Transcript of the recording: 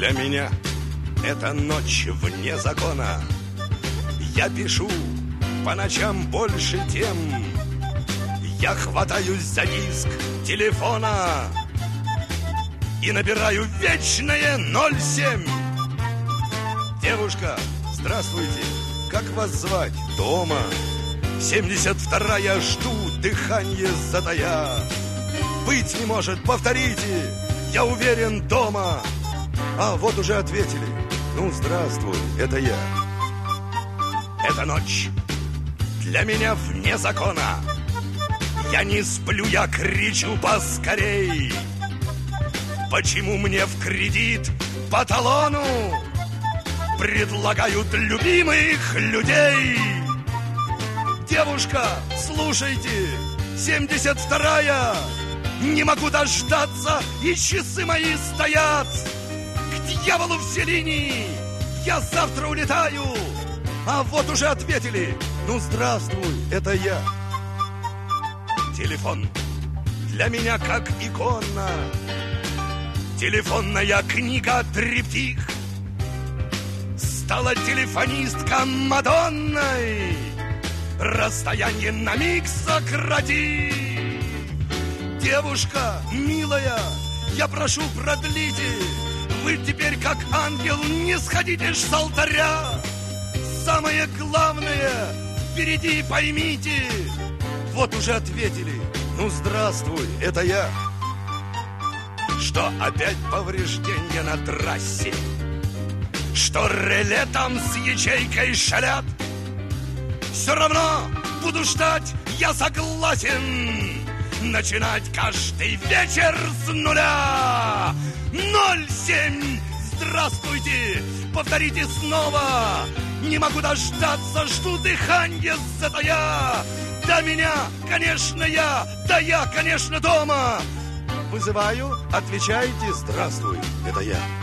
Для меня это ночь вне закона. Я пишу по ночам больше тем. Я хватаюсь за диск телефона и набираю вечное 07. Девушка, здравствуйте, как вас звать? Дома. 72-я, жду, дыхание затая. Быть не может, повторите, я уверен, дома. А вот уже ответили. Ну, здравствуй, это я. Эта ночь для меня вне закона. Я не сплю, я кричу поскорей. Почему мне в кредит по талону предлагают любимых людей? Девушка, слушайте, 72-я, не могу дождаться, и часы мои стоят. К дьяволу все линии, я завтра улетаю. А вот уже ответили. Ну, здравствуй, это я. Телефон для меня как икона. Телефонная книга триптих. Стала телефонистка Мадонной. Расстояние на миг сократи. Девушка, милая, я прошу, продлите. Вы теперь как ангел, не сходите ж с алтаря. Самое главное впереди, поймите. Вот уже ответили. Ну, здравствуй, это я. Что опять повреждения на трассе? Что реле там с ячейкой шалят? Все равно буду ждать, я согласен. Начинать каждый вечер с нуля. 07. Здравствуйте, повторите снова. Не могу дождаться, жду дыхание затая. Да меня, конечно, я. Да я, конечно, дома. Вызываю, отвечайте, здравствуй, это я.